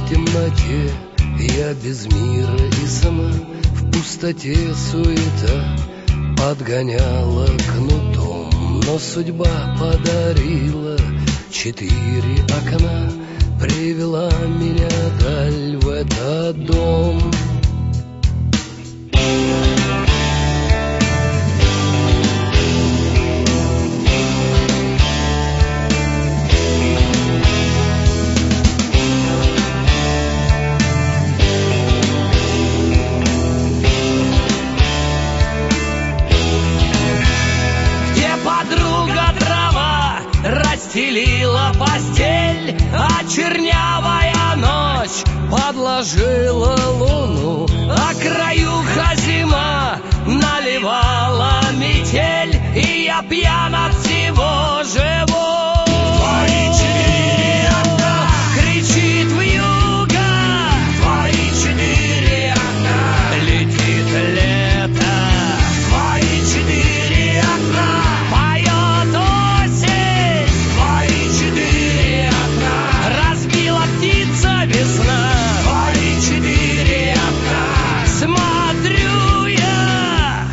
в темноте, я без мира и сама, в пустоте суета подгоняла кнутом. Но судьба подарила 4 окна, привела меня даль в этот дом. Расстелила постель, а чернявая ночь подложила луну, а краюха зима наливала метель, и я пьян от всего живу. Твои 4 окна, кричит вьюга, твои 4 окна, летит лето, твои 4 окна, поет осень, твои 4 окна, разбила птица весна, твои 4 окна, смотрю я.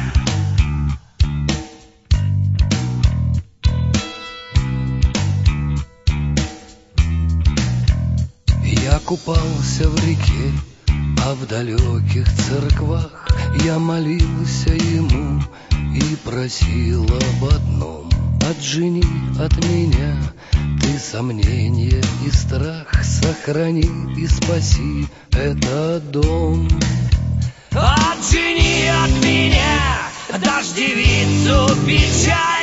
Я купался в реке, а в далеких церквах я молился ему и просил об одном: отжени от меня ты сомнения и страх, сохрани и спаси этот дом. Отжени от меня дождевицу печаль,